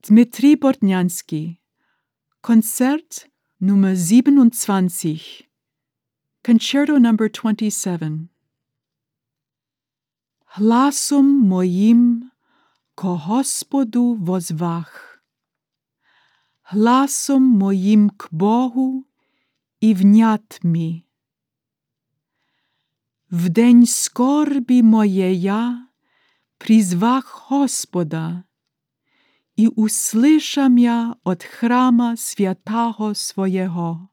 Dmitri Bortnянський. Konzert Nummer 27. Concerto number 27. Гласом моїм ко Господу возвах, гласом моїм к Богу і внят мі. В день скорбі моє я призвах Господа, і услышам я от храма святого своєго.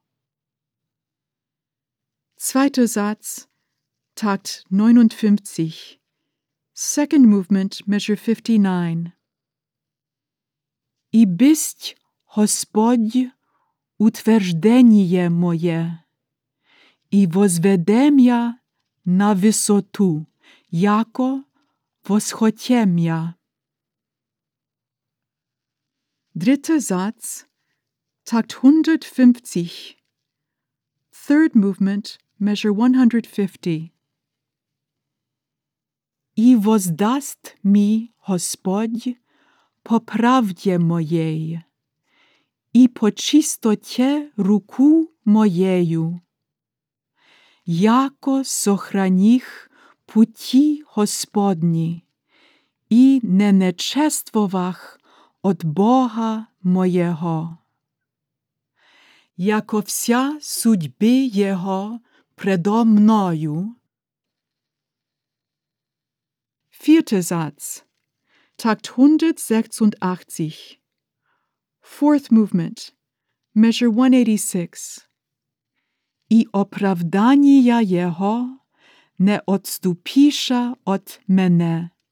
Zweiter Satz, Takt 59. Second movement, measure 59. І бисть, Господь, утверждение моє, і возведем я на висоту, яко восхотем я. Dritter Satz, Takt 150. Third movement, measure 150. І воздаст мі Господь по правді моєї, і по чистоті руку моєю, яко сохраніх путі Господні, і не нечествовах от Бога моєго. Яко вся судьби Його предо мною. Vierter Satz, Takt 186. Fourth movement, measure 186. І оправдання Його не отступіша от мене.